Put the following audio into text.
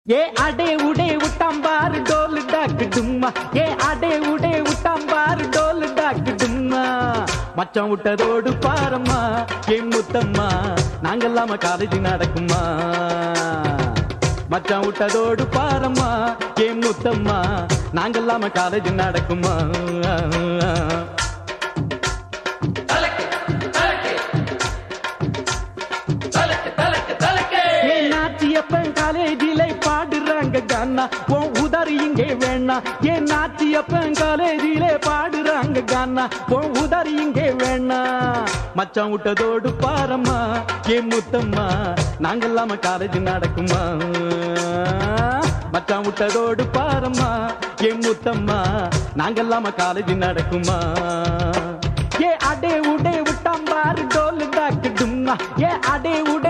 ஏ அடே உடே உட்டாம்பாரு toll dog டும்மா ஏ அடே உடே உட்டாம்பாரு toll dog டும்மா மச்சான் விட்டதோடு பாரம்மா என் முத்தம்மா நாங்கெல்லாம காலேஜ் நடக்குமா மச்சான் விட்டதோடு பாரம்மா என் முத்தம்மா நாங்கெல்லாம காலேஜ் நடக்குமா நாச்சியப்பன் காலேஜிலே பாடுறாங்க கானா உன் உதறி இங்கே வேணா ஏன் நாச்சியப்பன் காலேஜிலே பாடுறாங்க கானா உன் உதறி இங்கே வேணா மச்சான் விட்டதோடு பாரம்மா என் முத்தம்மா நாங்கெல்லாம காலேஜ் நடக்குமா மச்சான் விட்டதோடு பாரம்மா என் முத்தம்மா நாங்கெல்லாம காலேஜ் நடக்குமா ஏ அடே உடே விட்டாம்பாரு டோல் டாக்கு டும்மா ஏ அடே உடே